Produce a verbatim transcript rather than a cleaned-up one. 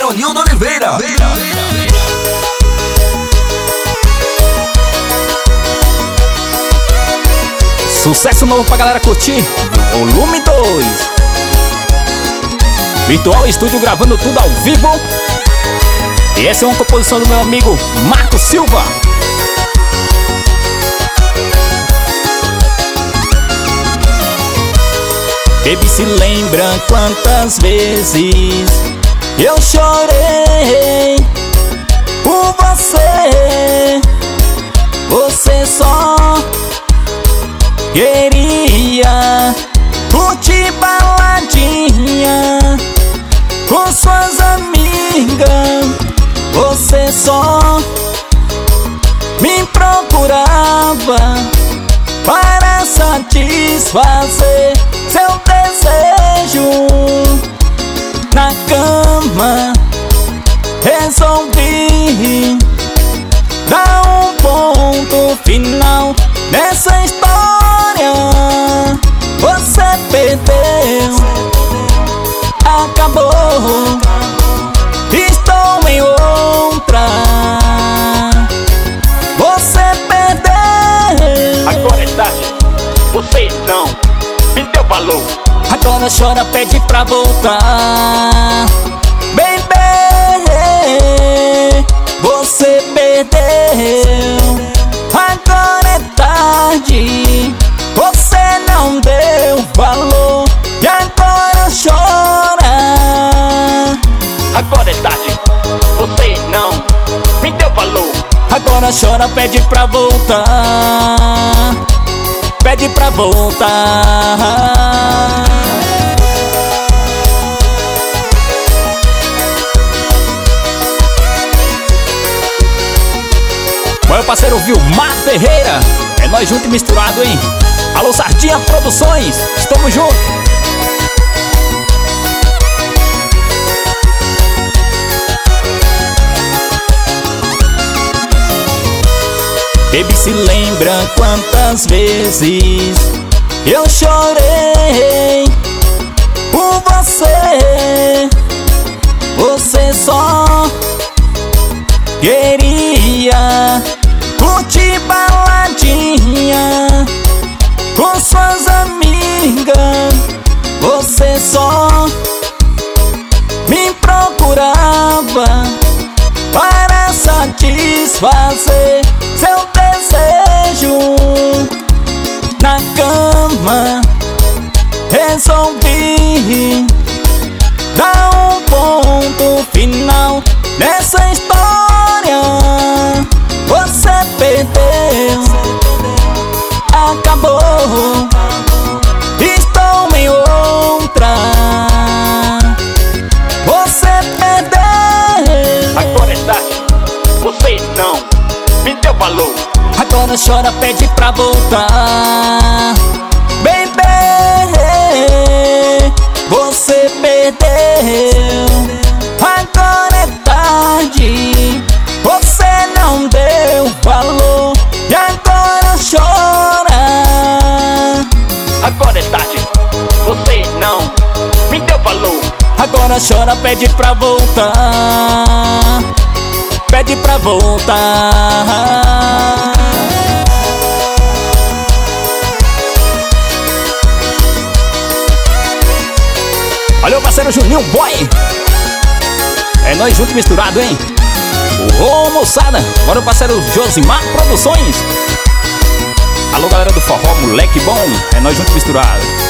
Tonildo Oliveira. Sucesso novo pra galera curtir, volume dois. Virtual Estúdio gravando tudo ao vivo. E essa é uma composição do meu amigo Marco Silva. Baby, se lembra quantas vezes eu chorei por você. Você só queria curtir baladinha com suas amigas. Você só me procurava para satisfazer seu desejo. Na cama resolvi dar um ponto final nessa história. Você perdeu, acabou, estou em outra. Você perdeu, agora é tarde, você não me deu valor. Agora chora, pede pra voltar. Baby, você perdeu, agora é tarde. Você não deu valor e agora chora. Agora é tarde, você não me deu valor. Agora chora, pede pra voltar. Pede pra voltar. Meu parceiro Vilmar Ferreira, é nós junto e misturado, hein? Alô, Sardinha Produções, estamos juntos. Baby, se lembra quantas vezes eu chorei por você. Você só queria curtir baladinha com suas amigas. Você só me procurava para satisfazer seu desejo. Na cama resolvi dar um ponto final nessa história. Você perdeu, acabou, estou em outra. Você perdeu, agora é tarde, você não me deu valor. Agora chora, pede pra voltar. Baby, você perdeu, agora é tarde. Você não deu valor e agora chora. Agora é tarde, você não me deu valor. Agora chora, pede pra voltar. Pede pra voltar. Olha o parceiro Juninho Boy, é nós junto e misturado, hein? Ô moçada, bora o parceiro Josimar Produções. Alô galera do forró, moleque bom, é nós junto e misturado.